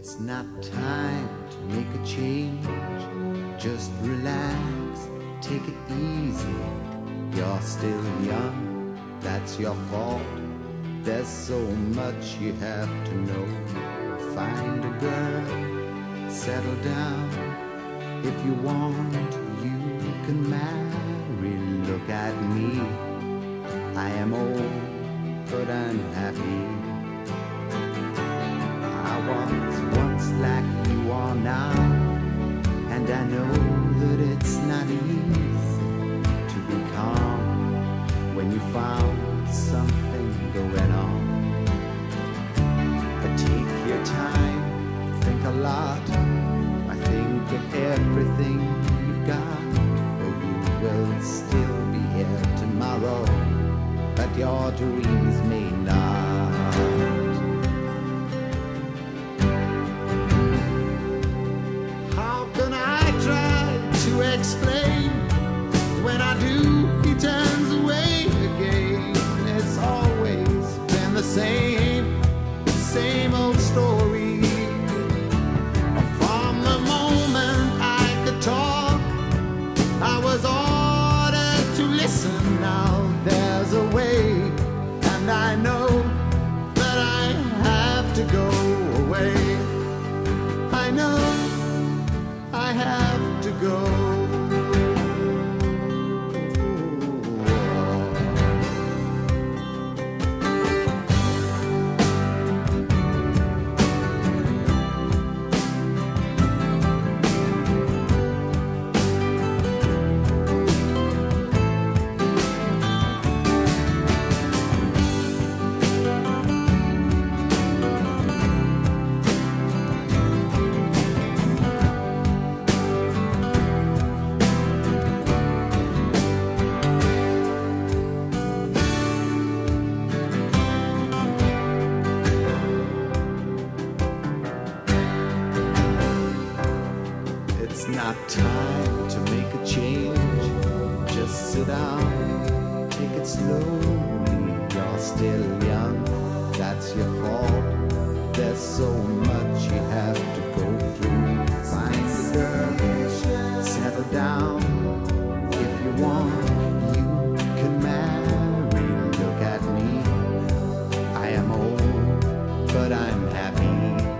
It's not time to make a change. Just relax, take it easy. You're still young, that's your fault. There's so much you have to know. Find a girl, settle down. If you want, you can marry. Look at me, I am old, but I'm happy. I was once like you are now, and I know that it's not easy to be calm when you found something going on. But take your time, think a lot. I think of everything you've got, for you will still be here tomorrow, but your dreams may not. Explain when I do, he turns away again. It's always been the same old story. From the moment I could talk, I was ordered to listen. Now there's a way, and I know that I have to go away. I know I have to go. It's not time to make a change. Just sit down, take it slowly. You're still young, that's your fault. There's so much you have to go through. Find a girl, settle down. If you want, you can marry. Look at me, I am old, but I'm happy.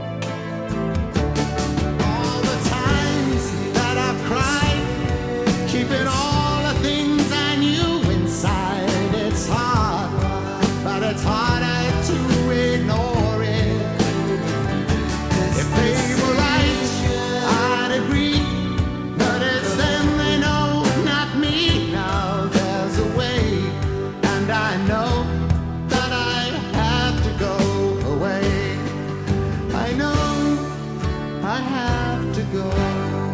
Keeping all the things I knew inside. It's hard, but it's harder to ignore it. If they were right, I'd agree, but it's them they know, not me. Now there's a way, and I know that I have to go away. I know I have to go.